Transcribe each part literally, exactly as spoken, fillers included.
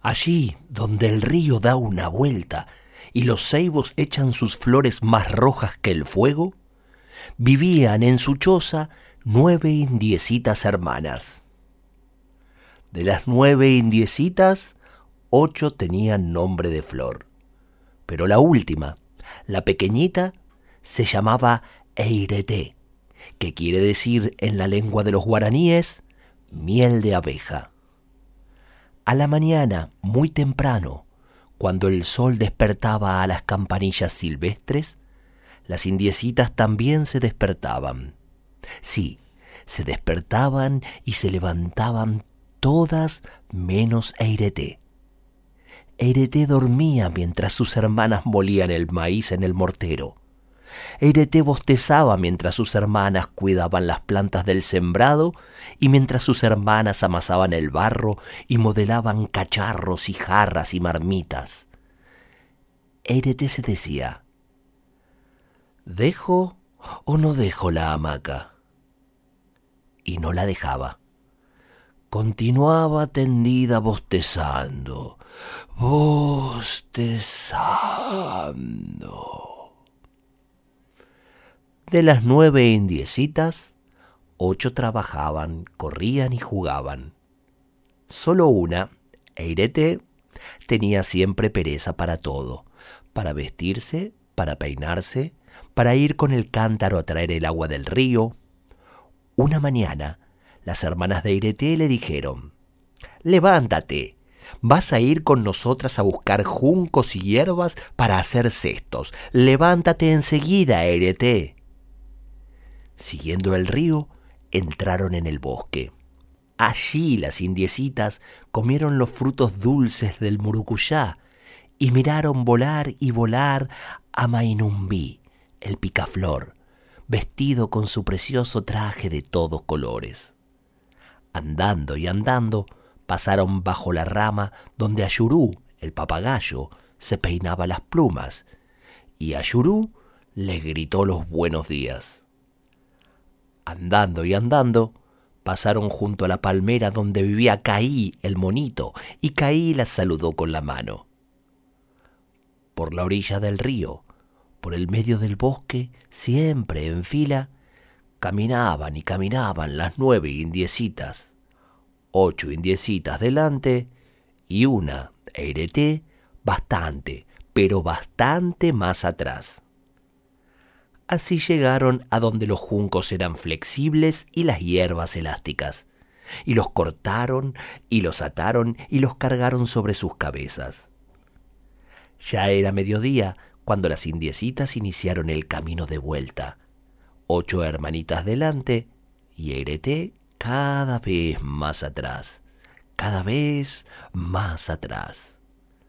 Allí donde el río da una vuelta y los ceibos echan sus flores más rojas que el fuego, vivían en su choza nueve indiecitas hermanas. De las nueve indiecitas, ocho tenían nombre de flor, pero la última, la pequeñita, se llamaba Eireté, que quiere decir en la lengua de los guaraníes miel de abeja. A la mañana, muy temprano, cuando el sol despertaba a las campanillas silvestres, las indiecitas también se despertaban. Sí, se despertaban y se levantaban todas menos Eireté. Eireté dormía mientras sus hermanas molían el maíz en el mortero. Eireté bostezaba mientras sus hermanas cuidaban las plantas del sembrado y mientras sus hermanas amasaban el barro y modelaban cacharros y jarras y marmitas. Eireté se decía: ¿dejo o no dejo la hamaca? Y no la dejaba. Continuaba tendida bostezando, bostezando. De las nueve indiecitas, ocho trabajaban, corrían y jugaban. Solo una, Eireté, tenía siempre pereza para todo, para vestirse, para peinarse, para ir con el cántaro a traer el agua del río. Una mañana, las hermanas de Eireté le dijeron: «Levántate, vas a ir con nosotras a buscar juncos y hierbas para hacer cestos. Levántate enseguida, Eireté». Siguiendo el río, entraron en el bosque. Allí las indiecitas comieron los frutos dulces del murucuyá y miraron volar y volar a Mainumbí, el picaflor, vestido con su precioso traje de todos colores. Andando y andando, pasaron bajo la rama donde Ayurú, el papagayo, se peinaba las plumas, y Ayurú les gritó los buenos días. Andando y andando, pasaron junto a la palmera donde vivía Caí, el monito, y Caí las saludó con la mano. Por la orilla del río, por el medio del bosque, siempre en fila, caminaban y caminaban las nueve indiecitas, ocho indiecitas delante y una, Eireté, bastante, pero bastante más atrás. Así llegaron a donde los juncos eran flexibles y las hierbas elásticas, y los cortaron y los ataron y los cargaron sobre sus cabezas. Ya era mediodía cuando las indiecitas iniciaron el camino de vuelta, ocho hermanitas delante y Eireté cada vez más atrás, cada vez más atrás.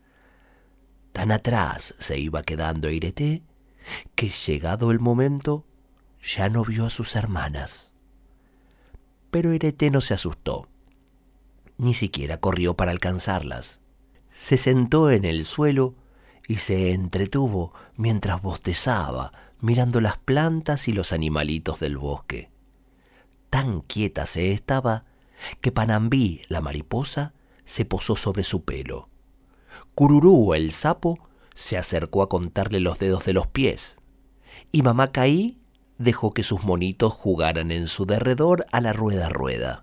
Tan atrás se iba quedando Eireté que, llegado el momento, ya no vio a sus hermanas. Pero Eireté no se asustó, ni siquiera corrió para alcanzarlas. Se sentó en el suelo y se entretuvo mientras bostezaba, mirando las plantas y los animalitos del bosque. Tan quieta se estaba que Panambí, la mariposa, se posó sobre su pelo. Cururú, el sapo, se acercó a contarle los dedos de los pies, y mamá Caí dejó que sus monitos jugaran en su derredor a la rueda rueda.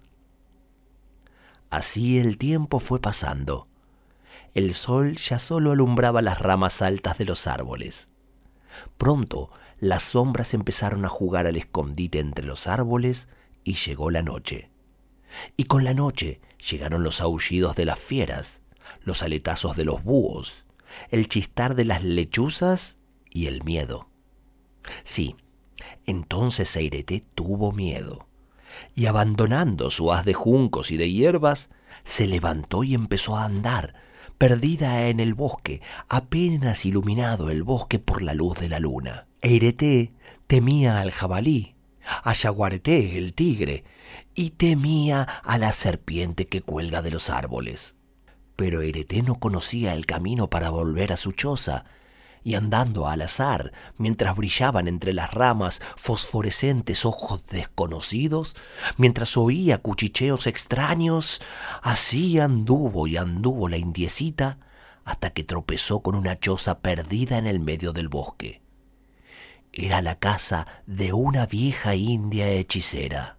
Así el tiempo fue pasando. El sol ya solo alumbraba las ramas altas de los árboles. Pronto las sombras empezaron a jugar al escondite entre los árboles y llegó la noche. Y con la noche llegaron los aullidos de las fieras, los aletazos de los búhos, el chistar de las lechuzas y el miedo. Sí, entonces Eireté tuvo miedo, y abandonando su haz de juncos y de hierbas, se levantó y empezó a andar, perdida en el bosque, apenas iluminado el bosque por la luz de la luna. Eireté temía al jabalí, a Yaguareté, el tigre, y temía a la serpiente que cuelga de los árboles. Pero Eireté no conocía el camino para volver a su choza, y andando al azar, mientras brillaban entre las ramas fosforescentes ojos desconocidos, mientras oía cuchicheos extraños, así anduvo y anduvo la indiecita hasta que tropezó con una choza perdida en el medio del bosque. Era la casa de una vieja india hechicera.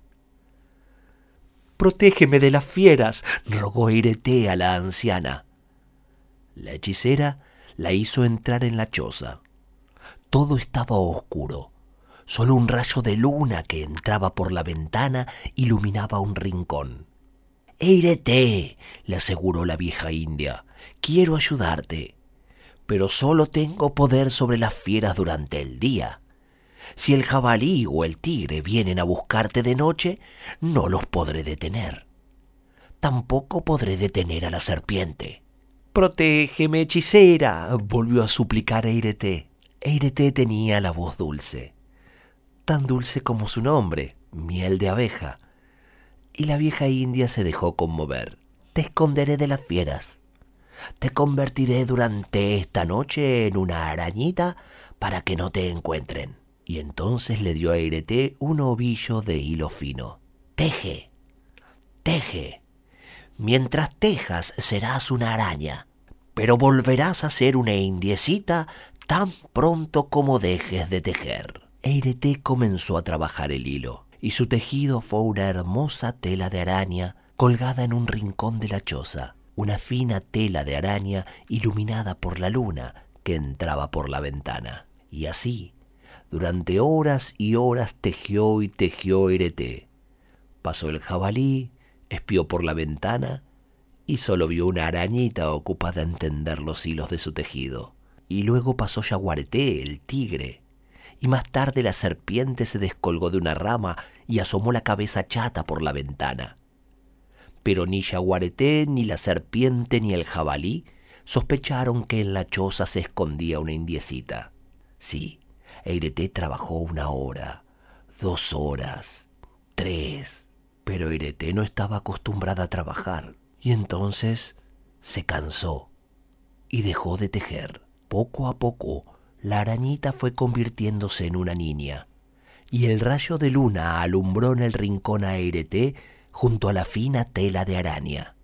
«Protégeme de las fieras», rogó Ireté a la anciana. La hechicera la hizo entrar en la choza. Todo estaba oscuro. Solo un rayo de luna que entraba por la ventana iluminaba un rincón. «Ireté», le aseguró la vieja india, «quiero ayudarte, pero solo tengo poder sobre las fieras durante el día. Si el jabalí o el tigre vienen a buscarte de noche, no los podré detener. Tampoco podré detener a la serpiente». «Protégeme, hechicera», volvió a suplicar Ireté. Ireté tenía la voz dulce, tan dulce como su nombre, miel de abeja, y la vieja india se dejó conmover. «Te esconderé de las fieras. Te convertiré durante esta noche en una arañita para que no te encuentren». Y entonces le dio a Ireté un ovillo de hilo fino. «Teje, teje. Mientras tejas serás una araña, pero volverás a ser una indiecita tan pronto como dejes de tejer». Ireté comenzó a trabajar el hilo, y su tejido fue una hermosa tela de araña colgada en un rincón de la choza, una fina tela de araña iluminada por la luna que entraba por la ventana. Y así, durante horas y horas tejió y tejió Ireté. Pasó el jabalí, espió por la ventana y solo vio una arañita ocupada en tender los hilos de su tejido. Y luego pasó Yaguareté, el tigre, y más tarde la serpiente se descolgó de una rama y asomó la cabeza chata por la ventana. Pero ni Yaguareté, ni la serpiente, ni el jabalí sospecharon que en la choza se escondía una indiecita. Sí, Ireté trabajó una hora, dos horas, tres, pero Ireté no estaba acostumbrada a trabajar, y entonces se cansó y dejó de tejer. Poco a poco, la arañita fue convirtiéndose en una niña, y el rayo de luna alumbró en el rincón a Ireté junto a la fina tela de araña.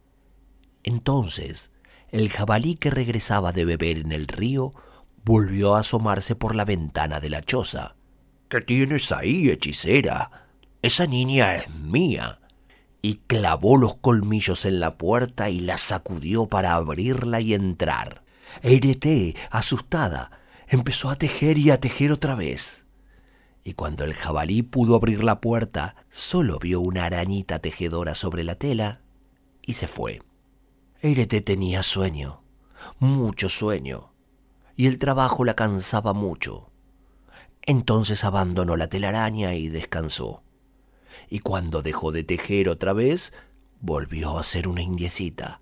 Entonces, el jabalí que regresaba de beber en el río volvió a asomarse por la ventana de la choza. «¿Qué tienes ahí, hechicera? Esa niña es mía». Y clavó los colmillos en la puerta y la sacudió para abrirla y entrar. Ireté, asustada, empezó a tejer y a tejer otra vez. Y cuando el jabalí pudo abrir la puerta, solo vio una arañita tejedora sobre la tela y se fue. Ireté tenía sueño, mucho sueño, y el trabajo la cansaba mucho. Entonces abandonó la telaraña y descansó. Y cuando dejó de tejer otra vez, volvió a ser una indiecita.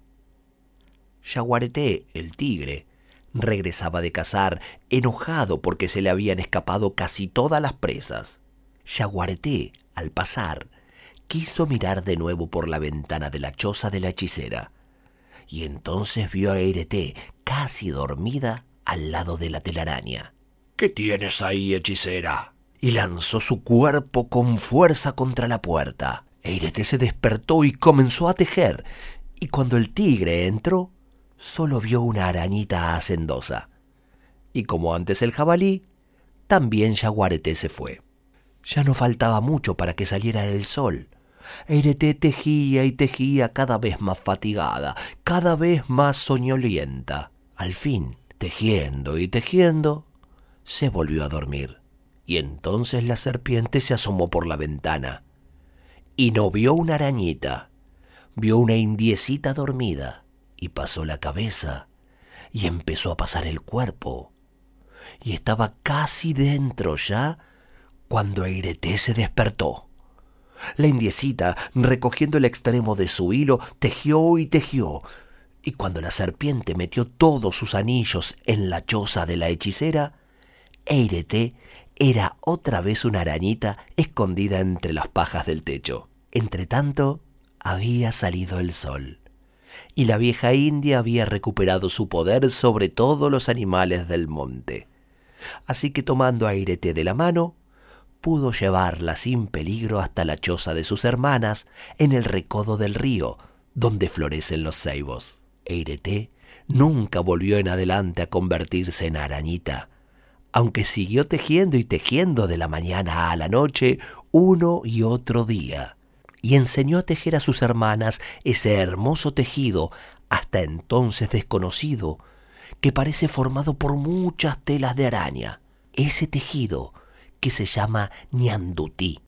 Yaguareté, el tigre, regresaba de cazar, enojado porque se le habían escapado casi todas las presas. Yaguareté, al pasar, quiso mirar de nuevo por la ventana de la choza de la hechicera, y entonces vio a Ireté casi dormida al lado de la telaraña. «¿Qué tienes ahí, hechicera?», y lanzó su cuerpo con fuerza contra la puerta. Ireté se despertó y comenzó a tejer, y cuando el tigre entró, solo vio una arañita hacendosa. Y como antes el jabalí, también Yaguareté se fue. Ya no faltaba mucho para que saliera el sol. Ireté tejía y tejía cada vez más fatigada, cada vez más soñolienta. Al fin, tejiendo y tejiendo, se volvió a dormir. Y entonces la serpiente se asomó por la ventana. Y no vio una arañita, vio una indiecita dormida, y pasó la cabeza, y empezó a pasar el cuerpo. Y estaba casi dentro ya, cuando Ireté se despertó. La indiecita, recogiendo el extremo de su hilo, tejió y tejió, y cuando la serpiente metió todos sus anillos en la choza de la hechicera, Ireté era otra vez una arañita escondida entre las pajas del techo. Entretanto, había salido el sol, y la vieja india había recuperado su poder sobre todos los animales del monte. Así que tomando a Irete de la mano, pudo llevarla sin peligro hasta la choza de sus hermanas en el recodo del río, donde florecen los ceibos. Irete nunca volvió en adelante a convertirse en arañita, aunque siguió tejiendo y tejiendo de la mañana a la noche uno y otro día, y enseñó a tejer a sus hermanas ese hermoso tejido, hasta entonces desconocido, que parece formado por muchas telas de araña, ese tejido que se llama ñandutí.